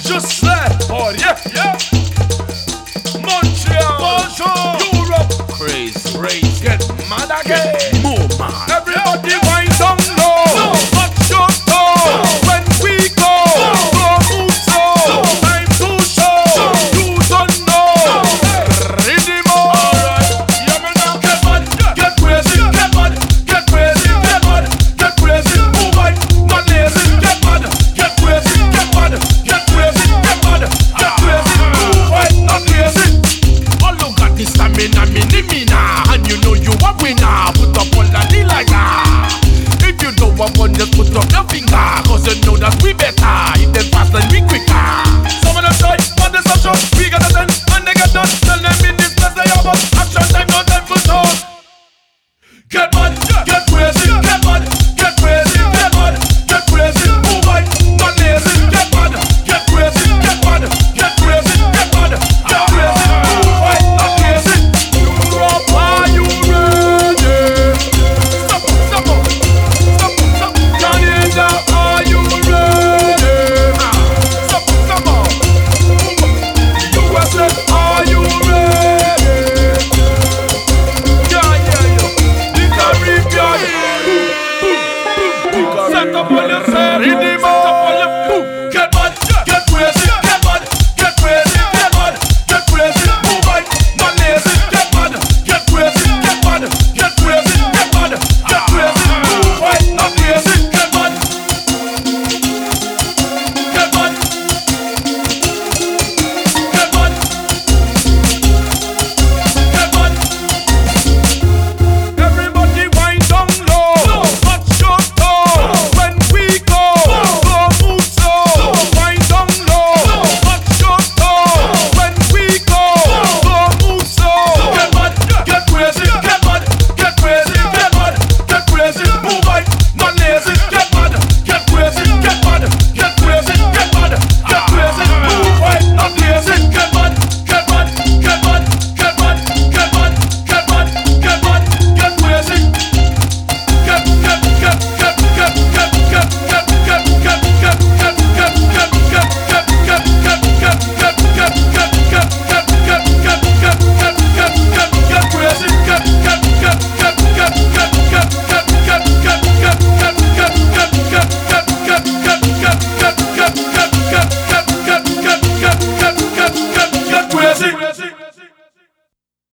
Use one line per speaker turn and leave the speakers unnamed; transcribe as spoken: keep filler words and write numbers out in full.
Just like, oh yeah, yeah. Montreal, Bonjour. Europe, crazy, crazy. Get mad again, get more mad. Everybody wind down low, no. Watch your toe. No. When we go, go move slow. No. Time to show, no. You don't know. No. Rhythm on. Alright, yeah man, now get mad, get crazy, get mad, get crazy, get mad, get crazy. Move right, not lazy, get mad, get crazy, get mad, get crazy, get mad, get crazy. Move right, not lazy. All look at this stamina, mini mina, and you know you a winner. Put up all the dealer, yeah. If you don't want one, just put up your finger, cause you know that we better.